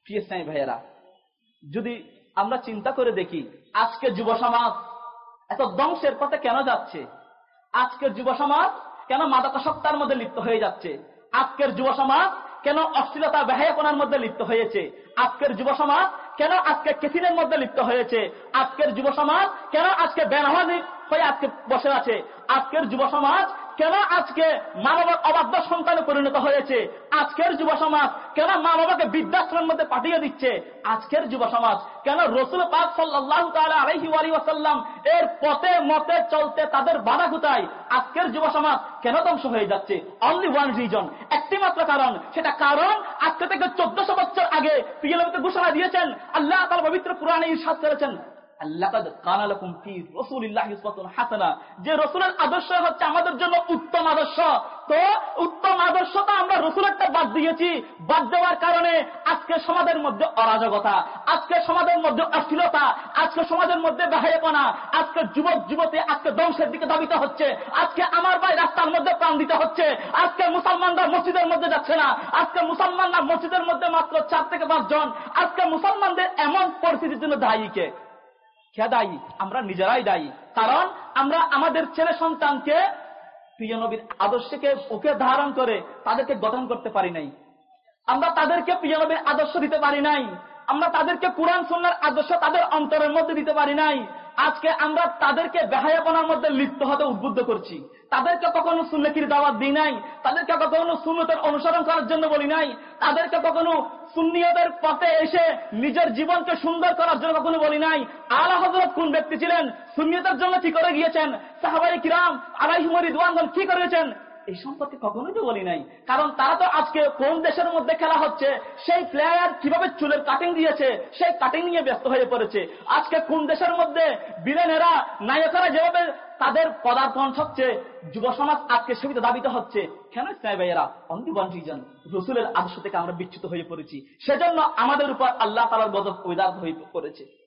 প্রিয় ইসলামী ভাইয়েরা, যদি আমরা চিন্তা করে দেখি আজকে যুব সমাজ এত ধ্বংসের পথে কেন যাচ্ছে, আজকের যুব সমাজ কেন মাদকাসক্তার মধ্যে লিপ্ত হয়ে যাচ্ছে, আজকের যুব সমাজ কেন অশ্লীলতা বেহায়াপনার মধ্যে লিপ্ত হয়েছে, আজকের যুব সমাজ কেন আজকে কেসিনের মধ্যে লিপ্ত হয়েছে, আজকের যুব সমাজ কেন আজকে বেনামাজি হয়ে আজকে বসে আছে, আজকের যুব সমাজ কেন আজকে মা বাবার অবাধ্য সন্তানে পরিণত হয়েছে, আজকের যুব সমাজ কেন মা বাবাকে বৃদ্ধাশ্রমের মধ্যে পাঠিয়ে দিচ্ছে, আজকের যুব সমাজ কেন রাসূল পাক সাল্লাল্লাহু তাআলা আলাইহি ওয়া সাল্লাম এর পথে মতে চলতে তাদের বাধা কোথায়, আজকের যুব সমাজ কেন ধ্বংস হয়ে যাচ্ছে? অনলি ওয়ান রিজন, একটি মাত্র কারণ, সেটা কারণ আজকে থেকে 1400 বছর আগে প্রিয় নবী ঘোষণা দিয়েছেন, আল্লাহ তাআলা পবিত্র কোরআনে ইরশাদ করেছেন, লাকাদ কানা লাকুম ফি রাসূলিল্লাহি উসওয়াতুন হাসানাহ, যে রাসূলের আদর্শ হচ্ছে আমাদের জন্য উত্তম আদর্শ। তো উত্তম আদর্শটা আমরা রাসূলেরটা বাদ দিয়েছি, বাদ দেওয়ার কারণে আজকে সমাজের মধ্যে অরাজকতা, আজকে সমাজের মধ্যে অশ্লীলতা, আজকে সমাজের মধ্যে বেহায়াপনা, আজকে যুবক যুবতী আজকে ধ্বংসের দিকে ধাবিত হচ্ছে, আজকে আমার ভাই রাস্তার মধ্যে প্রাণ দিতে হচ্ছে, আজকে মুসলমানরা মসজিদের মধ্যে যাচ্ছে না, আজকে মুসলমানরা মসজিদের মধ্যে মাত্র 4 থেকে 5 জন। আজকে মুসলমানদের এমন পরিস্থিতির জন্য দায়ী কে? দায়ী আমরা নিজেরাই দায়ী। কারণ আমরা আমাদের ছেলে সন্তানকে প্রিয় নবীর আদর্শকে ওকে ধারণ করে তাদেরকে গঠন করতে পারি নাই, আমরা তাদেরকে প্রিয় নবীর আদর্শ দিতে পারি নাই, আমরা তাদেরকে কুরআন সুন্নাহর আদর্শ তাদের অন্তরের মধ্যে দিতে পারি নাই। আজকে আমরা তাদেরকে বেহায়াপনার মধ্যে লিপ্ত হতে উদ্বুদ্ধ করছি, তাদেরকে কখনো সুন্নতির দাওয়াত দিই নাই, তাদেরকে কখনো সুন্নতের অনুসরণ করার জন্য বলি নাই, তাদেরকে কখনো সুন্নিয়তের পথে এসে নিজের জীবনকে সুন্দর করার জন্য কখনো বলি নাই। আলা হযরত কোন ব্যক্তি ছিলেন, সুন্নিয়তের জন্য কি করে গিয়েছেন, সাহাবায়ে কিরাম আলাইহিম রিদওয়ানুল্লাহ কি করেছেন, এই সম্পর্কে কখনোই তো বলি নাই। কারণ তারা তো আজকে কোন দেশের মধ্যে খেলা হচ্ছে, সেই প্লেয়ার কিভাবে চুলের কাটিং দিয়েছে সেই কাটিং নিয়ে ব্যস্ত হয়ে পড়েছে। আজকে কোন দেশের মধ্যে বিলেনেরা নায়কেরা যেভাবে তাদের পদার্পণ হচ্ছে, যুব সমাজ আজকে সেবিত দাবিত হচ্ছে। কেন ইসলামী ভাইয়েরা? অনলি ওয়ান রিজন, রাসূলের আদর্শ থেকে আমরা বিচ্যুত হয়ে পড়েছি, সেজন্য আমাদের উপর আল্লাহ তাআলার গজব উদার হয়ে পড়েছে।